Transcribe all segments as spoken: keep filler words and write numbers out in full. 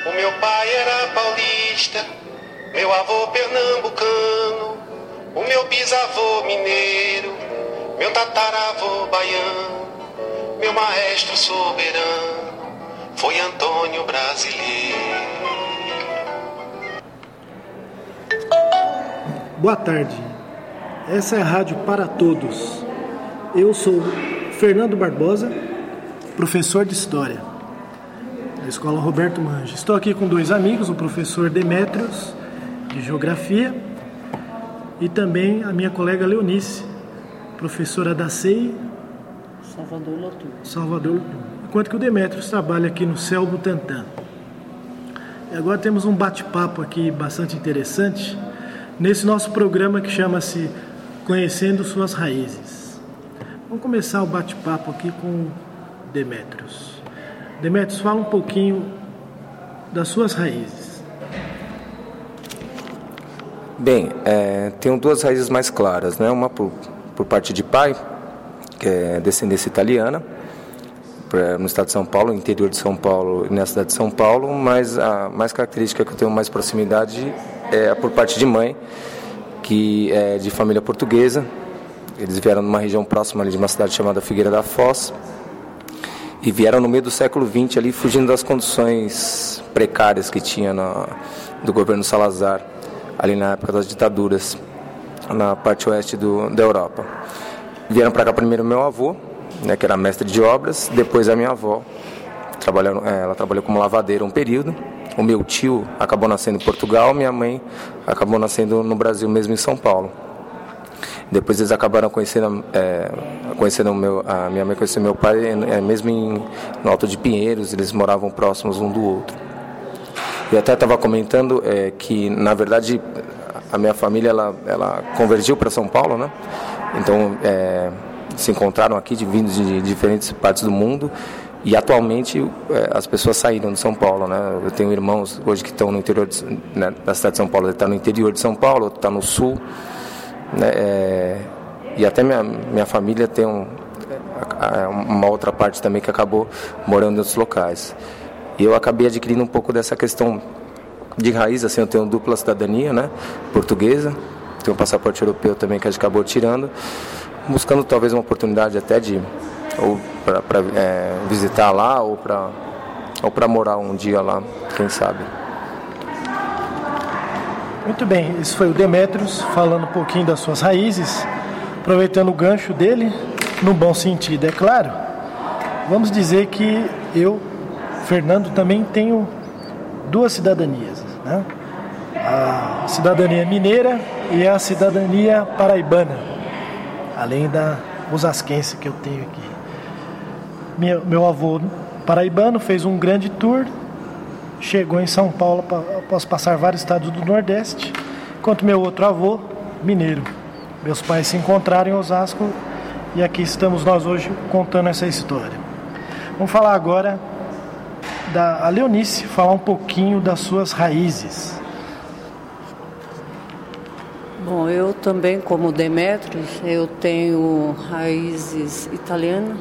O meu pai era paulista, meu avô pernambucano, o meu bisavô mineiro, meu tataravô baiano, meu maestro soberano foi Antônio Brasileiro. Boa tarde, essa é a Rádio para Todos. Eu sou Fernando Barbosa, professor de História da Escola Roberto Mange. Estou aqui com dois amigos, o professor Demétrios, de Geografia, e também a minha colega Leonice, professora da C E I Salvador Lotu. Salvador Lotu. Enquanto que o Demétrios trabalha aqui no C E L Butantã. E agora temos um bate-papo aqui bastante interessante nesse nosso programa que chama-se Conhecendo Suas Raízes. Vamos começar o bate-papo aqui com o Demétrios. Demétrios, fala um pouquinho das suas raízes. Bem, é, tenho duas raízes mais claras, né? Uma por, por parte de pai, que é descendência italiana, pra, no estado de São Paulo, no interior de São Paulo e na cidade de São Paulo, mas a mais característica que eu tenho mais proximidade é por parte de mãe, que é de família portuguesa. Eles vieram numa região próxima ali de uma cidade chamada Figueira da Foz e vieram no meio do século vinte ali, fugindo das condições precárias que tinha na, do governo Salazar, ali na época das ditaduras, na parte oeste do, da Europa. Vieram para cá primeiro meu avô, né, que era mestre de obras, depois a minha avó, trabalhando, ela trabalhou como lavadeira um período. O meu tio acabou nascendo em Portugal, minha mãe acabou nascendo no Brasil, mesmo em São Paulo. Depois eles acabaram conhecendo, é, conhecendo meu, a minha mãe conheceu meu pai, é, mesmo em, no Alto de Pinheiros, eles moravam próximos um do outro. Eu até estava comentando é, que, na verdade, a minha família ela, ela convergiu para São Paulo, né? Então, é, se encontraram aqui, de, vindos de diferentes partes do mundo. E atualmente é, as pessoas saíram de São Paulo, né? Eu tenho irmãos hoje que estão no interior de, né, da cidade de São Paulo, ele está no interior de São Paulo, outro está no sul, né? É, e até minha, minha família tem um, uma outra parte também que acabou morando em outros locais. E eu acabei adquirindo um pouco dessa questão de raiz, assim, eu tenho dupla cidadania, né? Portuguesa, tenho um passaporte europeu também que a gente acabou tirando, buscando talvez uma oportunidade até de ou para é, visitar lá ou para ou para morar um dia lá, quem sabe. Muito bem, esse foi o Demétrios falando um pouquinho das suas raízes, aproveitando o gancho dele, no bom sentido, é claro. Vamos dizer que eu, Fernando, também tenho duas cidadanias, né? A cidadania mineira e a cidadania paraibana, além da osasquense que eu tenho aqui. Meu, meu avô paraibano fez um grande tour, chegou em São Paulo após passar vários estados do Nordeste, enquanto meu outro avô, mineiro. Meus pais se encontraram em Osasco e aqui estamos nós hoje contando essa história. Vamos falar agora da a Leonice, falar um pouquinho das suas raízes. Bom, eu também, como Demétrios, eu tenho raízes italianas.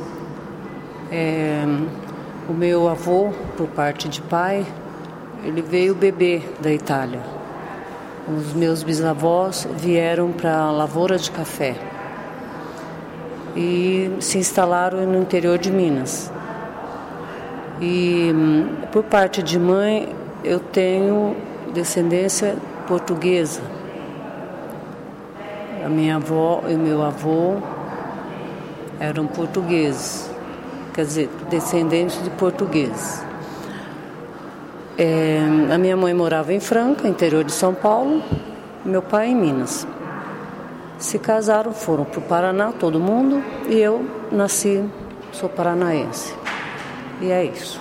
É, o meu avô, por parte de pai, ele veio bebê da Itália. Os meus bisavós vieram para a lavoura de café e se instalaram no interior de Minas. E por parte de mãe, eu tenho descendência portuguesa. A minha avó e o meu avô eram portugueses, quer dizer, descendentes de portugueses. É, a minha mãe morava em Franca, interior de São Paulo, meu pai em Minas. Se casaram, foram para o Paraná, todo mundo, e eu nasci, sou paranaense. E é isso.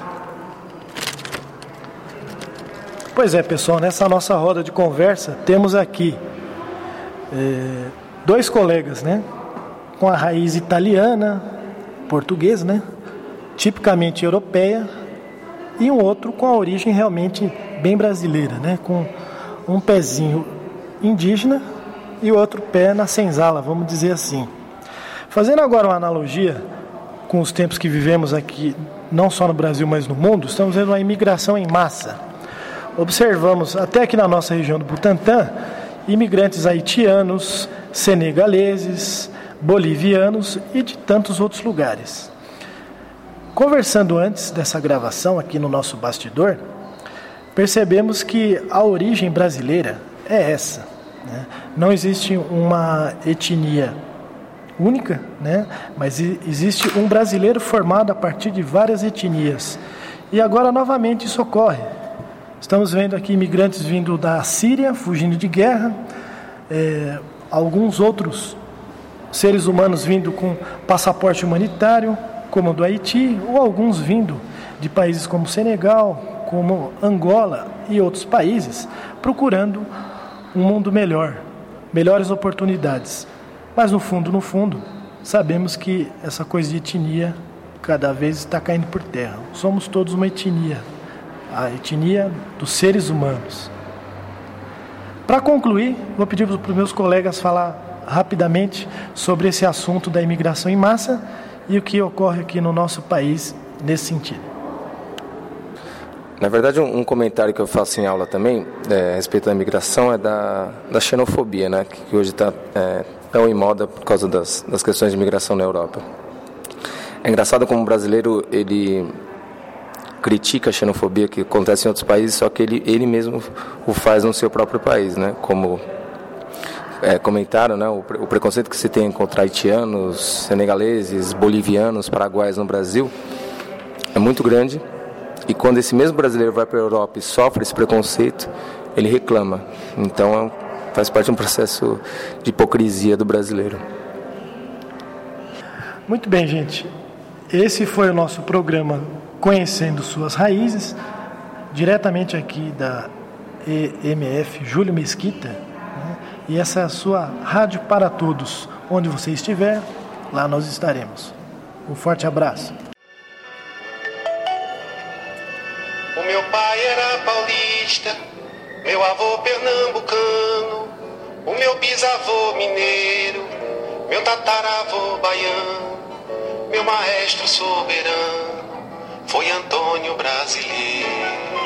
Pois é, pessoal, nessa nossa roda de conversa, temos aqui é, dois colegas, né? Com a raiz italiana, portuguesa, né? Tipicamente europeia, e um outro com a origem realmente bem brasileira, né? Com um pezinho indígena e outro pé na senzala, vamos dizer assim. Fazendo agora uma analogia com os tempos que vivemos aqui, não só no Brasil, mas no mundo, estamos vendo uma imigração em massa. Observamos, até aqui na nossa região do Butantã, imigrantes haitianos, senegaleses, bolivianos e de tantos outros lugares. Conversando antes dessa gravação aqui no nosso bastidor, percebemos que a origem brasileira é essa, né? Não existe uma etnia única, né? Mas existe um brasileiro formado a partir de várias etnias. E agora novamente isso ocorre. Estamos vendo aqui imigrantes vindo da Síria, fugindo de guerra, é, alguns outros seres humanos vindo com passaporte humanitário, como o do Haiti, ou alguns vindo de países como Senegal, como Angola e outros países, procurando um mundo melhor, melhores oportunidades. Mas no fundo, no fundo, sabemos que essa coisa de etnia cada vez está caindo por terra. Somos todos uma etnia, a etnia dos seres humanos. Para concluir, vou pedir para os meus colegas falar rapidamente sobre esse assunto da imigração em massa e o que ocorre aqui no nosso país nesse sentido. Na verdade, um, um comentário que eu faço em aula também é, a respeito da imigração é da, da xenofobia, né, que, que hoje está é, tão em moda por causa das, das questões de imigração na Europa. É engraçado como o brasileiro ele critica a xenofobia que acontece em outros países, só que ele, ele mesmo o faz no seu próprio país, né? Como é, comentaram, né? O, o preconceito que se tem contra haitianos, senegaleses, bolivianos, paraguaios no Brasil é muito grande, e quando esse mesmo brasileiro vai para a Europa e sofre esse preconceito, ele reclama. Então faz parte de um processo de hipocrisia do brasileiro. Muito bem, gente. Esse foi o nosso programa Conhecendo Suas Raízes, diretamente aqui da E M F Júlio Mesquita, né? E essa é a sua Rádio para Todos. Onde você estiver, lá nós estaremos. Um forte abraço. O meu pai era paulista, meu avô pernambucano, o meu bisavô mineiro, meu tataravô baiano, meu maestro soberano foi Antônio Brasileiro.